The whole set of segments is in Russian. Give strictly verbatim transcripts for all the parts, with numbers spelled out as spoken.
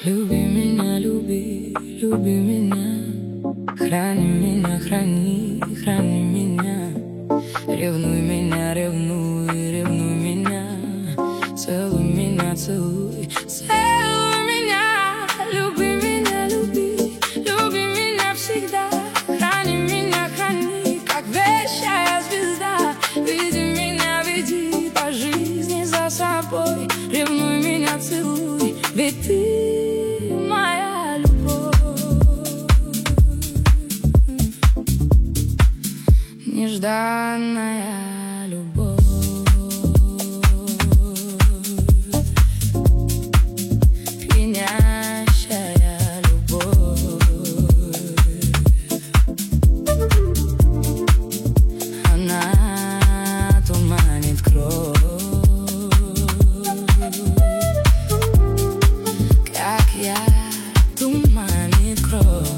Люби меня, люби, люби меня. Храни меня, храни, храни меня. Ревнуй меня, ревнуй, ревнуй меня. Целуй меня, целуй, целуй меня. Люби меня, люби, люби меня всегда. Храни меня, храни, как вещая звезда. Веди меня, веди по жизни за собой. Ревнуй меня, целуй, ведь ты моя любовь. Нежданная любовь. Пьянящая любовь. Она туманит кровь. Как я, туманит кровь.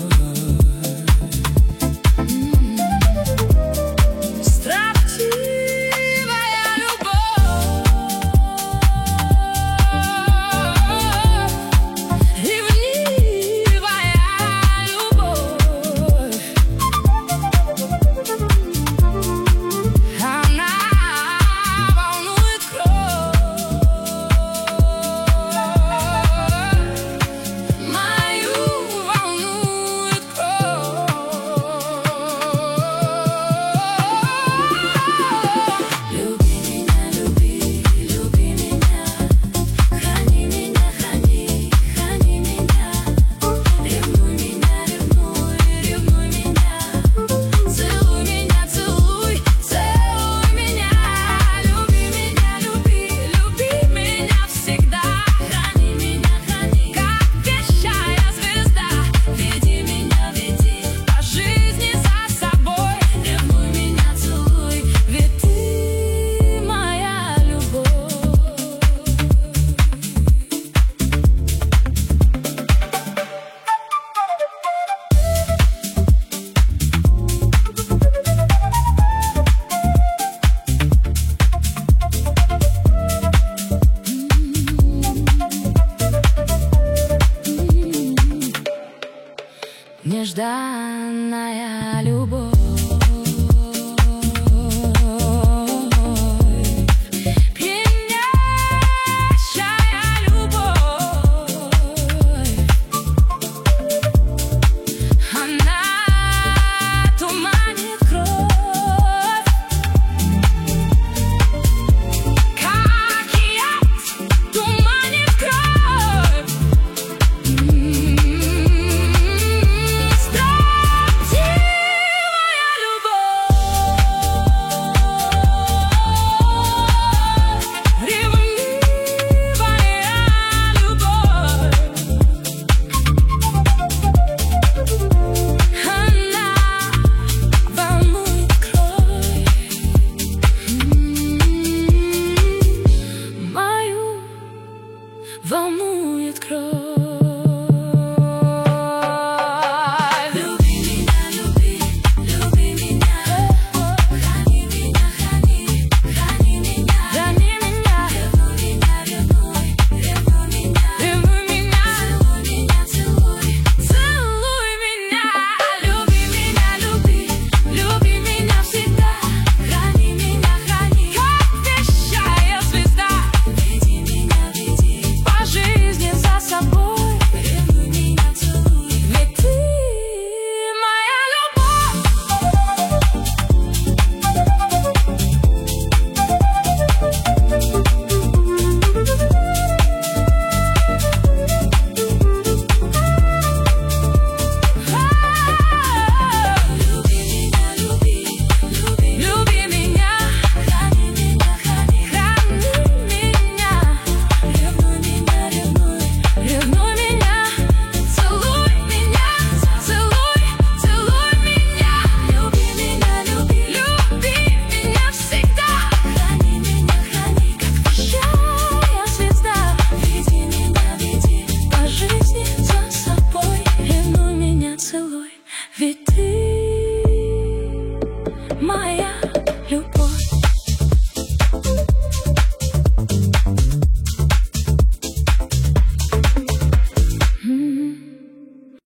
Нежданная любовь. Пьянящая любовь. Она туманит кровь. Как яд туманит кровь. Волнует кровь.